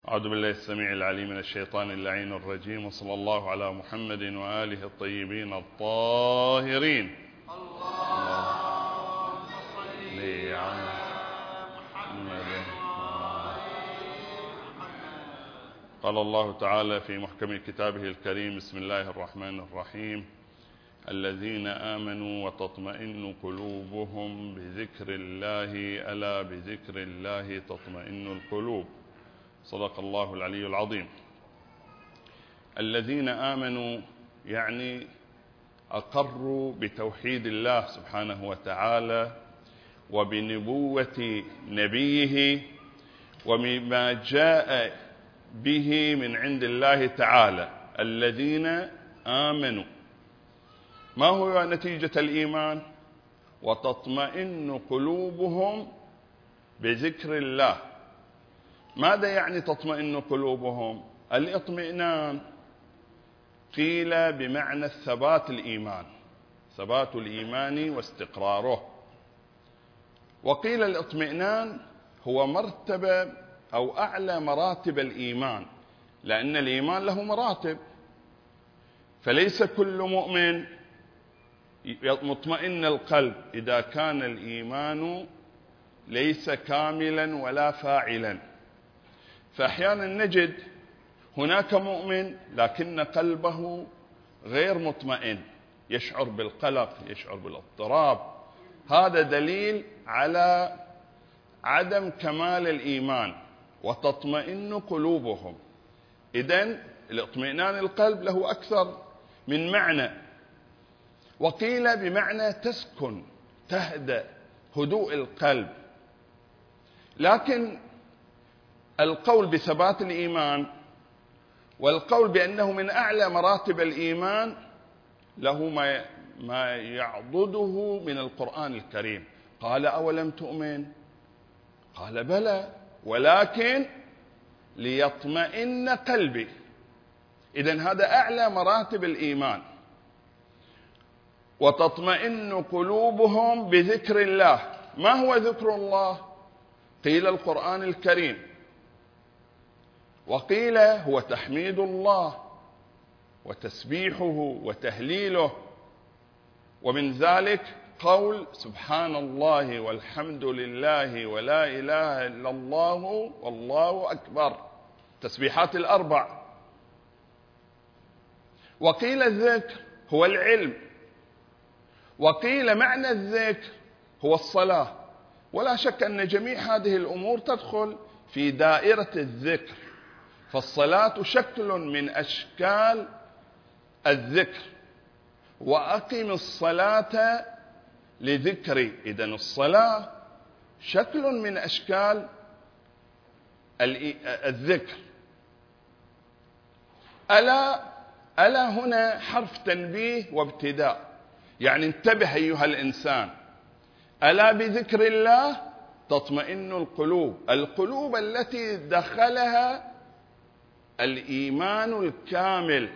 أعوذ بالله السميع العليم من الشيطان اللعين الرجيم، وصلى الله على محمد وآله الطيبين الطاهرين. اللهم صل على محمد. قال الله تعالى في محكم كتابه الكريم: بسم الله الرحمن الرحيم. الذين آمنوا وتطمئن قلوبهم بذكر الله، ألا بذكر الله تطمئن القلوب. صدق الله العلي العظيم. الذين آمنوا يعني أقروا بتوحيد الله سبحانه وتعالى وبنبوة نبيه وبما جاء به من عند الله تعالى. الذين آمنوا، ما هو نتيجة الإيمان؟ وتطمئن قلوبهم بذكر الله. ماذا يعني تطمئن قلوبهم؟ الاطمئنان قيل بمعنى الثبات الإيمان، ثبات الإيمان واستقراره، وقيل الاطمئنان هو مرتبة أو أعلى مراتب الإيمان، لأن الإيمان له مراتب، فليس كل مؤمن مطمئن القلب إذا كان الإيمان ليس كاملا ولا فاعلا. فأحيانا نجد هناك مؤمن لكن قلبه غير مطمئن، يشعر بالقلق، يشعر بالاضطراب. هذا دليل على عدم كمال الإيمان. وتطمئن قلوبهم، إذن الاطمئنان القلب له أكثر من معنى. وقيل بمعنى تسكن، تهدأ، هدوء القلب. لكن القول بثبات الإيمان والقول بأنه من أعلى مراتب الإيمان له ما يعضده من القرآن الكريم. قال: أولم تؤمن؟ قال: بلى ولكن ليطمئن قلبي. إذن هذا أعلى مراتب الإيمان. وتطمئن قلوبهم بذكر الله. ما هو ذكر الله؟ قيل القرآن الكريم، وقيل هو تحميد الله وتسبيحه وتهليله، ومن ذلك قول سبحان الله والحمد لله ولا إله إلا الله والله أكبر، تسبيحات الأربع. وقيل الذكر هو العلم، وقيل معنى الذكر هو الصلاة. ولا شك أن جميع هذه الأمور تدخل في دائرة الذكر، فالصلاة شكل من أشكال الذكر. وأقم الصلاة لذكري، إذن الصلاة شكل من أشكال الذكر. ألا هنا حرف تنبيه وابتداء، يعني انتبه أيها الإنسان، ألا بذكر الله تطمئن القلوب، القلوب التي دخلها الإيمان الكامل.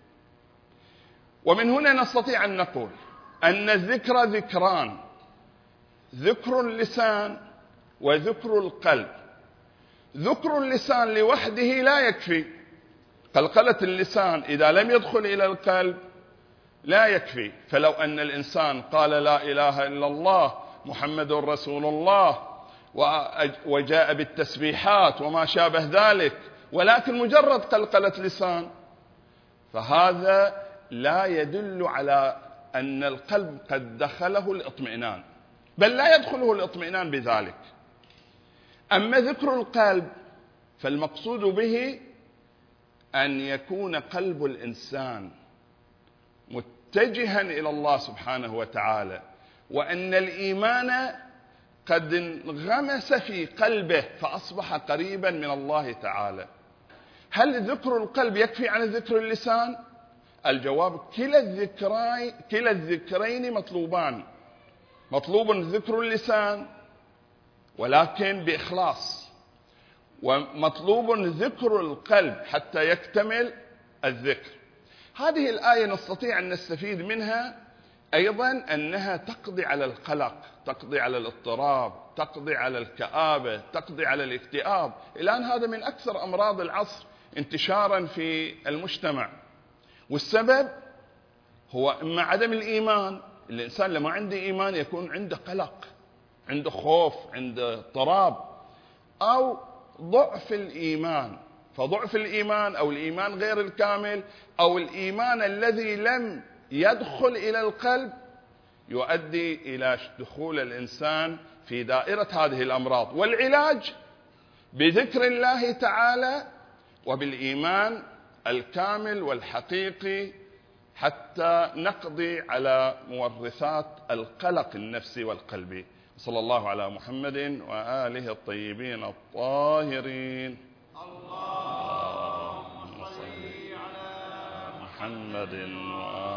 ومن هنا نستطيع أن نقول أن الذكر ذكران: ذكر اللسان وذكر القلب. ذكر اللسان لوحده لا يكفي، قلقلة اللسان إذا لم يدخل إلى القلب لا يكفي. فلو أن الإنسان قال لا إله إلا الله محمد رسول الله وجاء بالتسبيحات وما شابه ذلك، ولكن مجرد قلقلة لسان، فهذا لا يدل على أن القلب قد دخله الاطمئنان، بل لا يدخله الاطمئنان بذلك. أما ذكر القلب فالمقصود به أن يكون قلب الإنسان متجها إلى الله سبحانه وتعالى، وأن الإيمان قد انغمس في قلبه فأصبح قريبا من الله تعالى. هل ذكر القلب يكفي عن ذكر اللسان؟ الجواب: كلا الذكرين مطلوبان. مطلوب ذكر اللسان ولكن بإخلاص، ومطلوب ذكر القلب حتى يكتمل الذكر. هذه الآية نستطيع أن نستفيد منها أيضا أنها تقضي على القلق، تقضي على الاضطراب، تقضي على الكآبة، تقضي على الاكتئاب. الآن هذا من أكثر أمراض العصر انتشارا في المجتمع، والسبب هو إما عدم الإيمان. الإنسان لما عنده إيمان يكون عنده قلق، عنده خوف، عنده اضطراب، أو ضعف الإيمان. فضعف الإيمان أو الإيمان غير الكامل أو الإيمان الذي لم يدخل إلى القلب يؤدي إلى دخول الإنسان في دائرة هذه الأمراض. والعلاج بذكر الله تعالى وبالإيمان الكامل والحقيقي حتى نقضي على مورثات القلق النفسي والقلبي. صلى الله على محمد وآله الطيبين الطاهرين. اللهم صل على محمد وآله